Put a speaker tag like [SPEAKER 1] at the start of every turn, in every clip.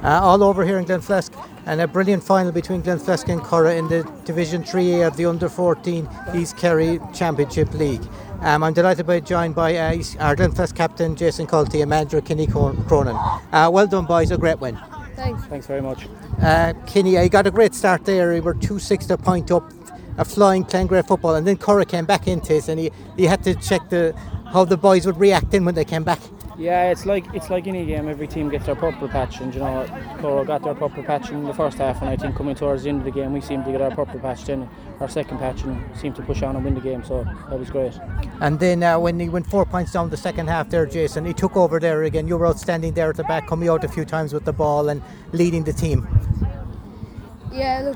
[SPEAKER 1] all over here in Glenflesk, and a brilliant final between Glenflesk and Curra in the Division 3A of the Under-14 East Kerry Championship League. I'm delighted to be joined by our Glenflesk captain Jason Colty and manager Kenny Cronin. Well done, boys, a great win.
[SPEAKER 2] Thanks very much.
[SPEAKER 1] Kenny, you got a great start there. You were 2-6 to a point up, a flying playing great football, and then Curra came back into it, and he had to check how the boys would react in when they came back.
[SPEAKER 2] Yeah, it's like any game. Every team gets their purple patch, and Coro got their purple patch in the first half, and I think coming towards the end of the game we seemed to get our purple patch then, our second patch, and seemed to push on and win the game, so that was great.
[SPEAKER 1] And then when he went 4 points down the second half there, Jason, he took over there again. You were outstanding there at the back, coming out a few times with the ball and leading the team.
[SPEAKER 3] Yeah, look.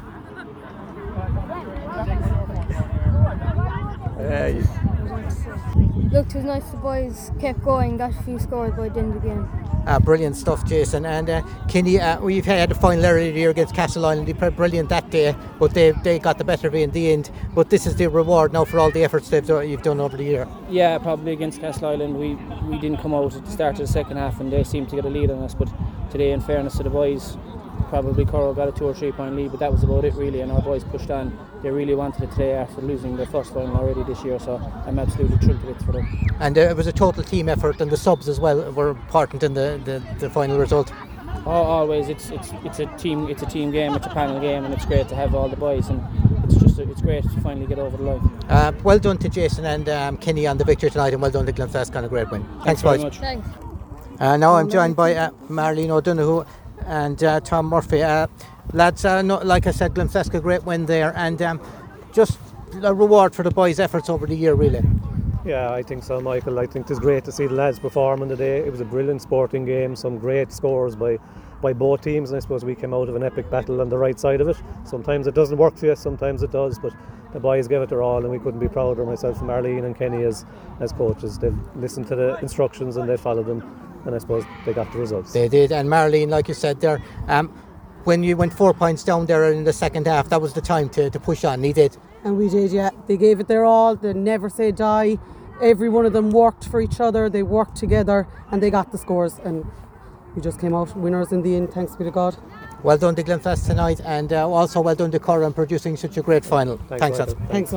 [SPEAKER 3] Looked, it was nice the boys kept going, got a few scores by the end of the game.
[SPEAKER 1] Brilliant stuff, Jason. And Kenny, we've had a final earlier in the year against Castle Island. They played brilliant that day, but they got the better of it in the end. But this is the reward now for all the efforts you've done over the year.
[SPEAKER 2] Yeah, probably against Castle Island we didn't come out at the start of the second half, and they seemed to get a lead on us. But today, in fairness to the boys, probably Curra got a 2 or 3 point lead, but that was about it really, and our boys pushed on. They really wanted it today after losing their first final already this year, so I'm absolutely thrilled to bits for them.
[SPEAKER 1] And it was a total team effort, and the subs as well were important in the final result.
[SPEAKER 2] Always, it's a team game, it's a panel game, and it's great to have all the boys, and it's great to finally get over the line.
[SPEAKER 1] Well done to Jason and Kenny on the victory tonight, and well done to Glenflesk on a great win. Thanks
[SPEAKER 2] very
[SPEAKER 1] boys.
[SPEAKER 2] much.
[SPEAKER 3] Thanks.
[SPEAKER 1] Now I'm joined by Marlene O'Donoghue and Tom Murphy. Lads, like I said, Glenflesk a great win there, and just a reward for the boys' efforts over the year, really.
[SPEAKER 4] Yeah, I think so, Michael. I think it's great to see the lads performing today. It was a brilliant sporting game, some great scores by both teams, and I suppose we came out of an epic battle on the right side of it. Sometimes it doesn't work for you, sometimes it does, but the boys gave it their all, and we couldn't be prouder, myself and Marlene and Kenny as coaches. They've listened to the instructions and they followed them, and I suppose they got the results.
[SPEAKER 1] They did, and Marlene, like you said there, when you went 4 points down there in the second half, that was the time to push on. He did.
[SPEAKER 5] And we did, yeah. They gave it their all. They never say die. Every one of them worked for each other. They worked together, and they got the scores. And we just came out winners in the end. Thanks be to God.
[SPEAKER 1] Well done to Glenflesk tonight, and also well done to Curra on producing such a great final.
[SPEAKER 4] Thanks.
[SPEAKER 5] Thanks.